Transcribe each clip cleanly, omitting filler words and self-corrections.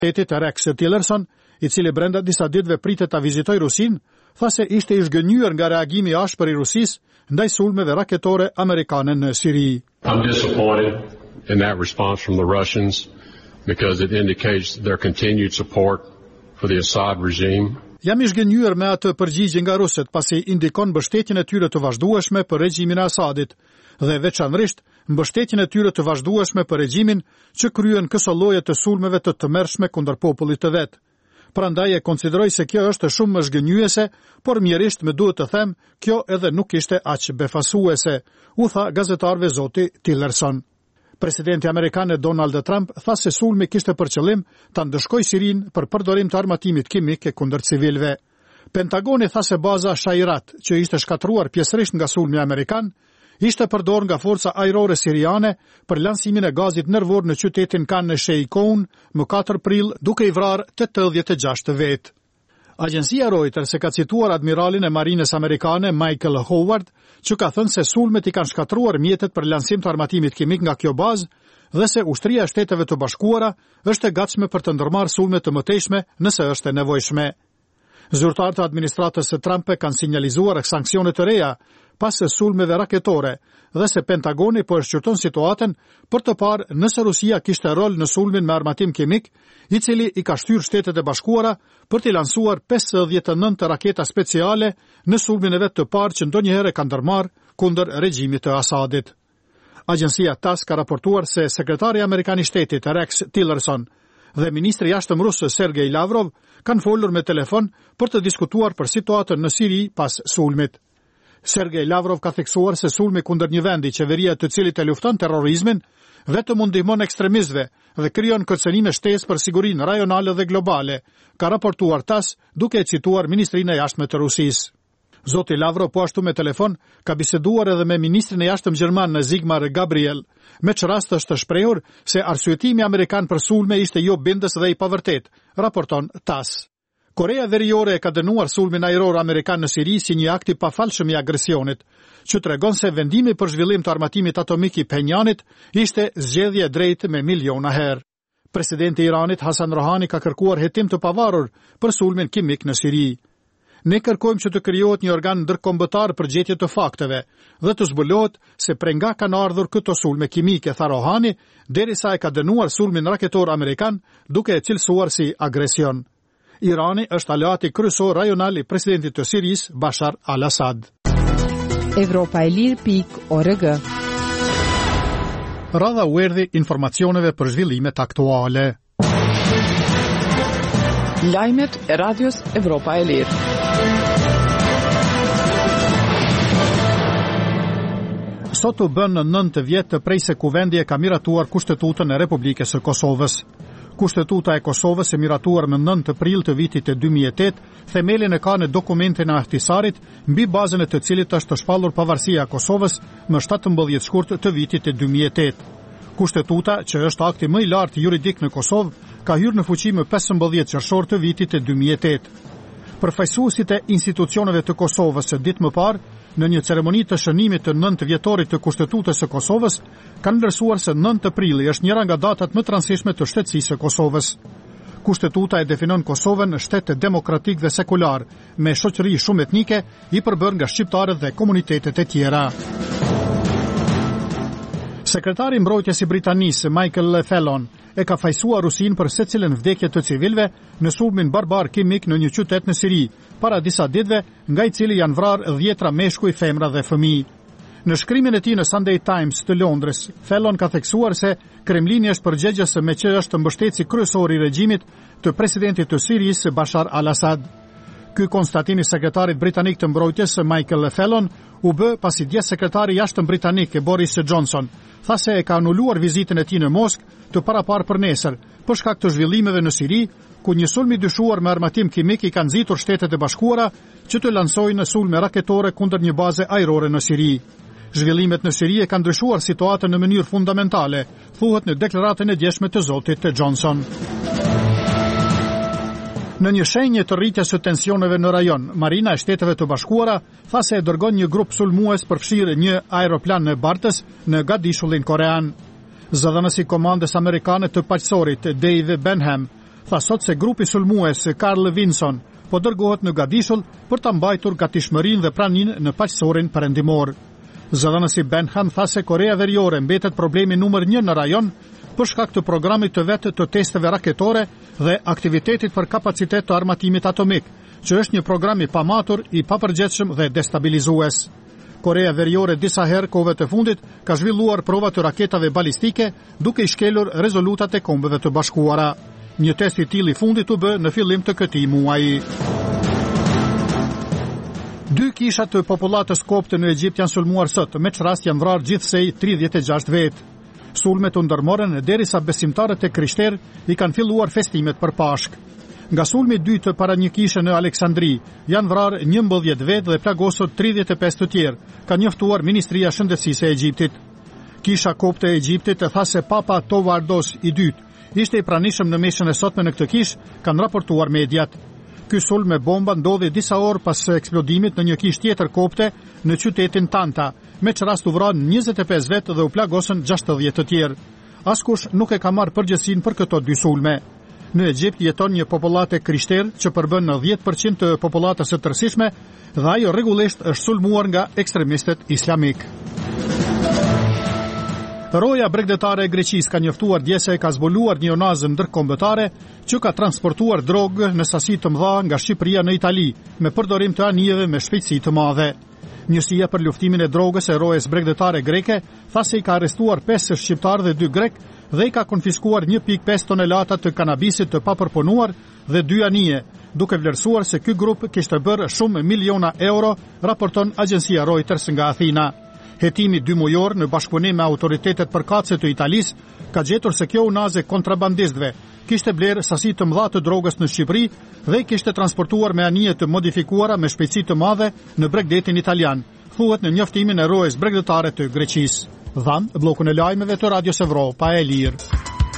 Shtetit Rex Tillerson, i cili brenda disa ditëve pritet ta vizitojë Rusinë, tha se ishte i zhgënjur nga reagimi i ashpër i Rusisë ndaj sulmeve raketore amerikane në Siri. I'm disappointed in that response from the Russians because it indicates their continued support for the Assad regime. Jam i zhgënjur me atë përgjigje nga rusët, pasi indikon mbështetjen e tyre të vazhdueshme për regjimin e Asadit dhe veçanërisht mbështetjen e tyre të vazhdueshme për regjimin që kryen këso lloje të sulmeve të tmerrshme kundër popullit të vet. Prandaj e konsideroj se kjo është shumë më zhgënjyese, por mjerisht më duhet të them, kjo edhe nuk ishte aq befasuese, u tha gazetarëve zoti Tillerson. Presidenti amerikan Donald Trump tha se sulmi kishte për qëllim ta ndëshkojë Sirinë për përdorim të armatimit kimik kundër civilëve. Pentagoni tha se baza Shairat, që ishte shkatruar pjesërisht nga sulmi amerikan, ishte përdorur nga forca ajrore siriane për lansimin e gazit nervor në qytetin Khan Sheikhoun më 4 prill, duke i vrarë 86 vetë. Agjencia Reuters ka cituar admiralin e marines amerikane Michael Howard, që ka thënë se sulmet i kanë shkatruar mjetet për lansim të armatimit kimik nga kjo bazë dhe se ushtria e Shteteve të Bashkuara është e gatshme për të ndërmarrë sulme të mëtejshme nëse është e nevojshme. Zyrtarët e administratës së Trump kanë sinjalizuar sanksione të reja pas sulmeve raketore dhe se Pentagoni po e shqyrton situatën për të parë nëse Rusia kishte rol në sulmin me armatim kimik, i cili i ka shtyrë Shtetet e Bashkuara për t'i lansuar 59 raketa speciale në sulmin e vet të parë që ndonjëherë ka ndërmarrë kundër regjimit të Asadit. Agjencia TASS ka raportuar se sekretari amerikan i Shtetit Rex Tillerson dhe ministri i jashtëm rus Sergej Lavrov kanë folur me telefon për të diskutuar për situatën në Siri pas sulmit. Sergej Lavrov ka theksuar se sulmi kundër një vendi, qeveria të cilit e lufton terrorizmin, vetëm mund ndihmon ekstremistëve dhe krijon kërcënime shtesë për sigurinë rajonale dhe globale, ka raportuar TASS duke e cituar ministrinë e jashtme të Rusisë. Zoti Lavrov po ashtu me telefon ka biseduar edhe me ministrin e jashtëm gjerman Sigmar Gabriel, me që rast është shprehur se arsyetimi amerikan për sulme ishte jo bindës dhe i pavërtet, raporton TASS. Korea Veriore ka dënuar sulmin ajror amerikan në Siri si një akt i pafalshëm i agresionit, që tregon se vendimi për zhvillim të armatimit atomik i Penjanit ishte zgjedhje e drejtë me miliona herë. Presidenti i Iranit Hasan Rohani ka kërkuar hetim të pavarur për sulmin kimik në Siri. Ne kërkojmë që të krijohet një organ ndërkombëtar për gjetje të fakteve dhe të zbulohet se prej nga kanë ardhur këto sulme kimike, tha Rohani, derisa e ka dënuar sulmin raketor amerikan duke e cilësuar si agresion. Irani është aleati kryesor rajonal i presidentit të Sirisë Bashar al-Assad. Evropaelir.org. Radha u erdhi informacioneve për zhvillimet aktuale. Lajmet e radios Evropa e Lirë. Sot u bën 9 vjet prej se kuvendi e ka miratuar Kushtetutën e Republikës së Kosovës. Kushtetuta e Kosovës e miratuar më 9 prill të vitit e 2008, themelin e ka në dokumentin e Ahtisarit, mbi bazën e të cilit është shpallur pavarësia e Kosovës më 17 shkurt të vitit e 2008. Kushtetuta, që është akti më i lartë juridik në Kosovë, ka hyrë në fuqi më 15 qershor të vitit e 2008. Përfaqësuesit e institucioneve të Kosovës ditë më parë, në një ceremoni të shënimit të 9 vjetorit të Kushtetutës së Kosovës, kanë vlerësuar se 9 prilli është njëra nga datat më të rëndësishme të shtetësisë së Kosovës. Kushtetuta e definon Kosovën shtet demokratik dhe sekular, me shoqëri shumë etnike, i përbërë nga shqiptarët dhe komunitetet e tjera. Sekretari i mbrojtjes i Britanisë, Michael Fallon, e ka fajsuar Rusinë për secilën vdekje të civilëve në sulmin barbar kimik në një qytet në Siri, para disa ditëve, nga i cili janë vrarë 10 meshkuj, femra dhe fëmijë. Në shkrimin e tij në Sunday Times të Londrës, Fallon ka theksuar se Kremlini është përgjegjës me që është mbështetësi kryesor i regjimit të presidentit të Sirisë Bashar al-Assad. Ky konstatim i sekretarit britanik të mbrojtjes Michael Fallon u bë pasi dje sekretari i jashtëm britanik Boris Johnson tha se e ka anuluar vizitën e tij në Moskë të paraparë për nesër për shkak të zhvillimeve në Siri, ku një sulm i dyshuar me armatim kimik i ka nxitur Shtetet e Bashkuara që të lansojnë sulme raketore kundër një baze ajrore në Siri. Zhvillimet në Siri e kanë ndryshuar situatën në mënyrë fundamentale, thuhet në deklaratën e djeshme të zotit Johnson. Në një shenjë të rritjes së tensioneve në rajon, Marina e Shteteve të Bashkuara tha se e dërgon një grup sulmues për fshirë një aeroplan në Bartës në gadishullin korean. Zëdhënësi komandës amerikane të paqësorit Dave Benham tha sot se grupi sulmues Carl Vinson po dërgohet në Gadishull për ta mbajtur gatishmërinë dhe praninë në paqësorin perëndimor. Zëdhënësi Benham tha se Korea Veriore mbetet problemi numër 1 në rajon për shkak të programit të vetë të testeve raketore dhe aktivitetit për kapacitet të armatimit atomik, që është një program i pamatur, i papërgjetshëm dhe destabilizues. Korea Veriore disa herë kohëve të fundit ka zhvilluar prova të raketave balistike duke i shkelur rezolutat e Kombeve të Bashkuara. Një test i tillë i fundit u bë në fillim të këtij muaji. 2 kisha të popullatës kopte në Egjipt janë sulmuar sot, me çrast janë vrarë gjithsej 36 vetë. Sulmet u ndërmorën derisa besimtarët e krishterë i kanë filluar festimet për Pashk. Nga sulmi i dytë para një kishe në Aleksandri janë vrarë 11 vetë dhe plagosur 35 të tjerë, ka njoftuar Ministria e Shëndetësisë e Egjiptit. Kisha kopte e Egjiptit e tha se Papa Tovardos i dytë ishte i pranishëm në mesën e sotme në këtë kishë, kanë raportuar mediat. Ky sulm me bomba ndodhi disa orë pas eksplodimit në një kishë tjetër kopte në qytetin Tanta, me çrast u vranë 25 vetë dhe u plagosën 60 të tjerë. Askush nuk e ka marrë përgjegjësinë për këto 2 sulme. Në Egjipt jeton një popullatë krishterë që përbën në 10% të popullatës së tërësishme dhe ajo rregullisht është sulmuar nga ekstremistët islamik. Roja bregdetare e Greqisë ka njoftuar dje se ka zbuluar një onazë ndërkombëtare që ka transportuar drogë në sasi të mëdha nga Shqipëria në Itali me përdorim të anijeve me shpejtësi të madhe. Njësia për luftimin e drogës e rojes bregdetare greke tha se i ka arrestuar 5 shqiptarë dhe 2 grek dhe i ka konfiskuar 1.5 tonelata të kanabisit të papërpunuar dhe 2 anije, duke vlerësuar se ky grup kishte bërë shumë miliona euro, raporton agjencia Reuters nga Athina. Hetimi 2 mujor në bashkëpunim me autoritetet përkatëse të Italisë ka gjetur se kjo unazë kontrabandistëve kishte blerë sasi të mëdha të drogës në Shqipëri dhe i kishte transportuar me anije të modifikuara me shpejtësi të madhe në bregdetin italian, thuhet në njoftimin e rojës bregdetare të Greqisë. Dhan bllokun e lajmeve të Radios Evropa e Lirë.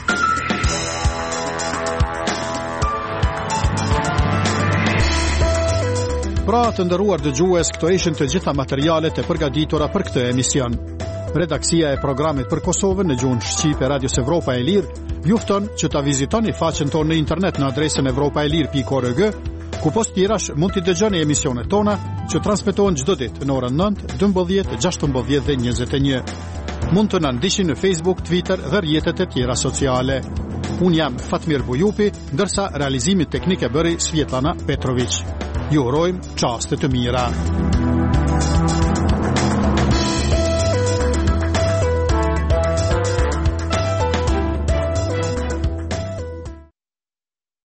Pra të nderuar dëgjues, këto ishin të gjitha materialet e përgatitura për këtë emision. Redaksia e programit për Kosovën në gjuhën shqipe Radios Evropa e Lirë ju fton që ta vizitoni faqen tonë në internet në adresën evropaelir.org, ku post tjerash mund t'i dëgjoni emisionet tona që transmetohen çdo ditë në orën 9, 12, 16 dhe 21. Mund të na ndiqni në Facebook, Twitter dhe rrjetet e tjera sociale. Unë jam Fatmir Bujupi, ndërsa realizimin teknik e bëri Svetlana Petrović. Ju urojmë çaste të mira.